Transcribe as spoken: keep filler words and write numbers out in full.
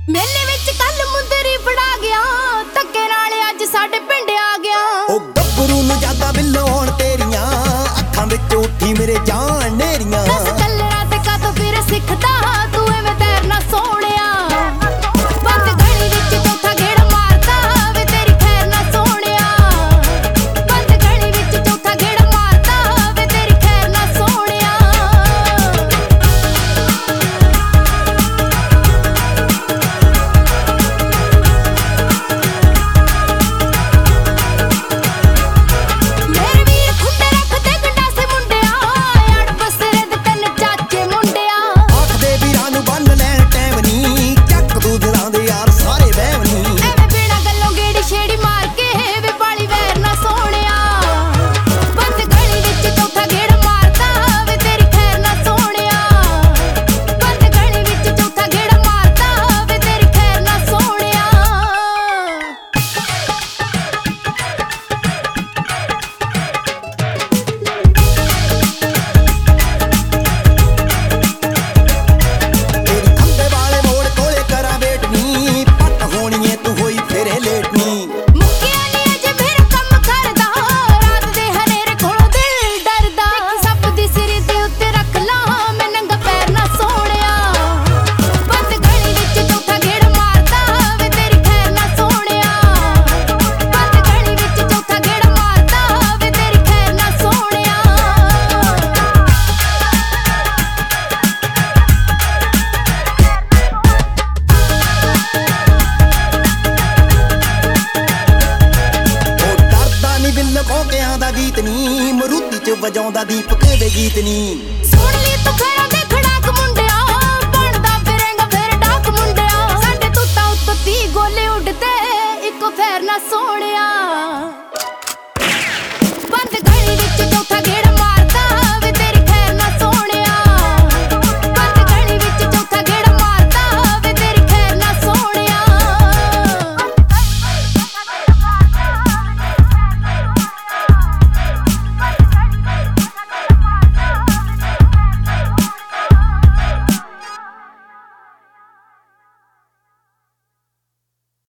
ਮੇਲੇ ਵਿੱਚ ਕੱਲ ਮੁੰਦਰੀ ਫੜਾ ਗਿਆ, ਧੱਕੇ ਨਾਲ ਅੱਜ ਸਾਡੇ ਪਿੰਡ ਆ ਗਿਆ। ਉਹ ਗੱਭਰੂ ਨੂੰ ਜ਼ਿਆਦਾ ਬਿੱਲੋਣ ਤੇਰੀਆਂ, ਅੱਖਾਂ ਵਿੱਚ ਉੱਠੀ ਮੇਰੇ ਜਾਨ ਨੇਰੀਆਂ। ਦੱਸ ਕੱਲਰਾਂ ਤੇ ਕਾਤੋਂ ਫਿਰ ਸਿੱਖਦਾ ਤੂੰ ਐਵੇਂ ਤੈਰਨਾ ਸੋਹਣਿਆ। ਬੰਦ ਗਲੀ ਵਿੱਚ ਚੌਥਾ ਗੇੜਾ ਮਾਰਦਾ ਵੇ ਤੇਰੀ ਖੈਰ ਨਾ ਸੋਹਣਿਆ। ਬੰਦ ਗਲੀ ਵਿੱਚ ਚੌਥਾ ਗੇੜਾ ਮਾਰਦਾ ਵੇ ਤੇਰੀ ਖੈਰ ਨਾ ਸੋਹਣਿਆ। ਮੇਰੇ ਵੀਰ ਖੁੰਡੇ ਰੱਖਦੇ ਗੰਡਾਸੇ ਮੁੰਡਿਆ, ਅੜ ਬਸਰੇ ਦੇ ਤਿੰਨ ਚਾਚੇ ਮੁੰਡਿਆ। ਆਖਦੇ ਵੀਰਾਂ ਨੂੰ ਬੰਨ ਲੈਣ ਟਾਈਮ ਨੀ, ਚੱਕ ਦੂ ਦਿਲਾਂ ਦੇ ਯਾਰ ਸਾਰੇ ਵਹਿਮ ਨੀ। ਐਵੇਂ ਬਿਨਾਂ ਗੱਲੋਂ ਗੇੜੀ ਛੇੜੀ ਮਾਰ ਕੇ ਵੇ ਪਾਲੀ ਵੈਰ ਨਾ ਸੋਹਣਿਆ। ਬੰਦ ਗਲੀ ਵਿੱਚ ਚੌਥਾ ਗੇੜਾ ਮਾਰਦਾ ਵੇ ਤੇਰੀ ਖੈਰ ਨਾ ਸੋਹਣਿਆ। ਬੰਦ ਗਲੀ ਵਿੱਚ ਚੌਥਾ ਗੇੜਾ ਮਾਰਦਾ ਵੇ ਤੇਰੀ ਖੈਰ ਨਾ ਸੋਹਣਿਆ। ਤੇਰੀ ਖੰਬੇ ਵਾਲੇ ਮੋੜ ਕੋਲੇ ਕਰਾਂ ਵੇਟ ਨੀ, ਪੱਟ ਹੋਣੀਏ ਤੂੰ ਹੋਈ ਫੇਰੇ ਲੇਟ ਨੀ। ਮੁੱਕਿਆ ਨੀ ਅਜੇ ਮੇਰਾ ਕੰਮ ਕਰਦਾ, ਰਾਤ ਦੇ ਹਨੇਰੇ ਕੋਲੋਂ ਦਿਲ ਡਰਦਾ। ਦੇਖੀ ਸੱਪ ਦੀ ਸਿਰ ਦੇ ਉੱਤੇ ਰੱਖ ਲਾ ਮੈਂ ਨੰਗਾ ਪੈਰ ਨਾ ਸੋਹਣਿਆ। ਬੰਦ ਗਲੀ ਵਿੱਚ ਚੌਥਾ ਗੇੜਾ ਮਾਰਦਾ ਵੇ ਤੇਰੀ ਖੈਰ ਨਾ ਸੋਹਣਿਆ। ਬੰਦ ਗਲੀ ਵਿੱਚ ਚੌਥਾ ਗੇੜਾ ਮਾਰਦਾ ਵੇ ਤੇਰੀ ਖੈਰ ਨਾ ਸੋਹਣਿਆ। ਉਹ ਡਰਦਾ ਨੀ ਬਿੱਲ ਕੋਕਿਆਂ ਦਾ ਗੀਤ ਨੀ, ਮਰੂਤੀ ਚ ਵਜਾਉਂਦਾ ਦੀਪਕ ਦੇ ਗੀਤ ਨੀ। ਸੁਣ